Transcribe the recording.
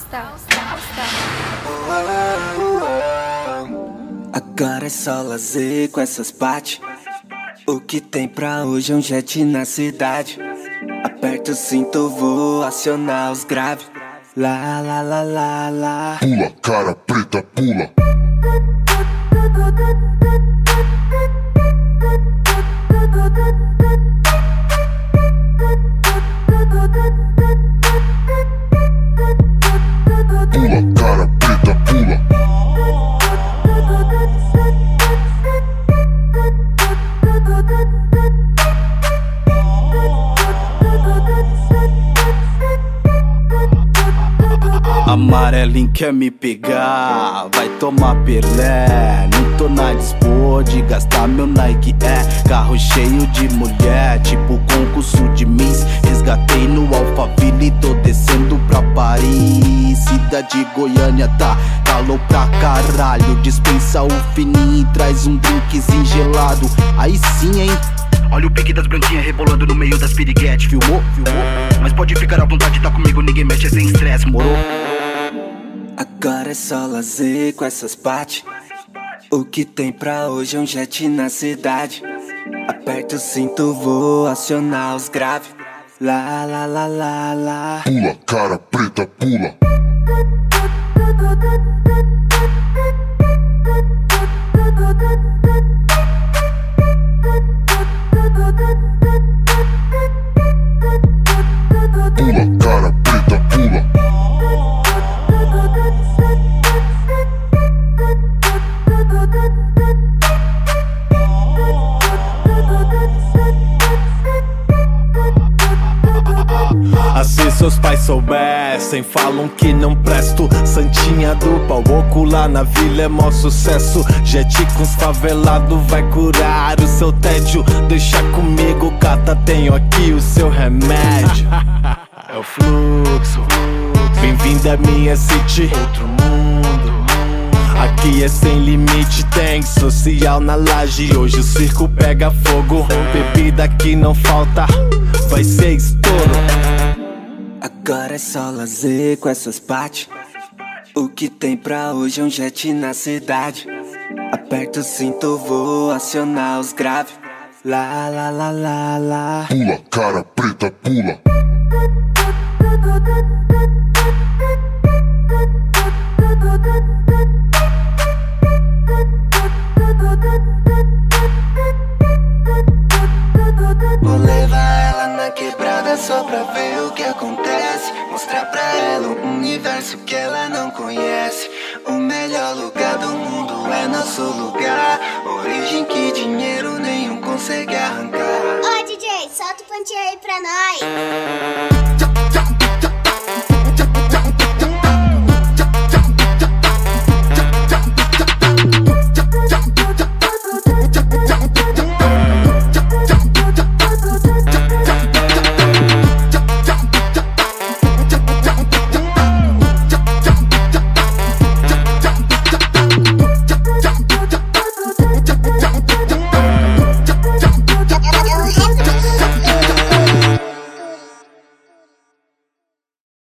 Agora é só lazer com essas partes. O que tem pra hoje é um jet na cidade. Aperta o cinto, vou acionar os graves. Lá, lá, lá, lá, lá. Pula, cara preta, pula. Pula, cara preta, pula. Amarelinho quer me pegar, vai tomar perlé. Não tô na dispor de gastar meu Nike. É carro cheio de mulher, tipo concurso de Miss. Resgatei no Alphaville, tô descendo pra Paris. Cidade Goiânia tá calor pra caralho. Dispensa o fininho e traz um drinkzinho gelado. Aí sim, hein? Olha o pique das branquinhas rebolando no meio das piriguete. Filmou? Mas pode ficar à vontade, tá comigo, ninguém mexe, é sem estresse, moro? Agora é só lazer com essas partes. O que tem pra hoje é um jet na cidade. Aperta o cinto, vou acionar os graves. Lá, lá, lá, lá, lá. Pula, cara preta, pula. Pula, cara preta, pula. Se seus pais soubessem, falam que não presto. Santinha do pau oco lá na vila é mó sucesso. Jet com os favelados vai curar o seu tédio. Deixa comigo, gata, tenho aqui o seu remédio. É o fluxo. Bem-vindo à minha city, outro mundo. Aqui é sem limite, tem social na laje. Hoje o circo pega fogo. Bebida que não falta, vai ser estouro. Agora é só lazer com essas partes. O que tem pra hoje é um jet na cidade. Aperta o cinto, vou acionar os graves. Lá, lá, lá, lá, lá. Pula, cara preta, pula. Vou levar ela na quebrada só pra ver o que acontece. Mostrar pra ela um universo que ela não conhece. O melhor lugar do mundo é nosso lugar. Origem que dinheiro nenhum consegue arrancar. Ô DJ, solta o pontinho aí pra nós.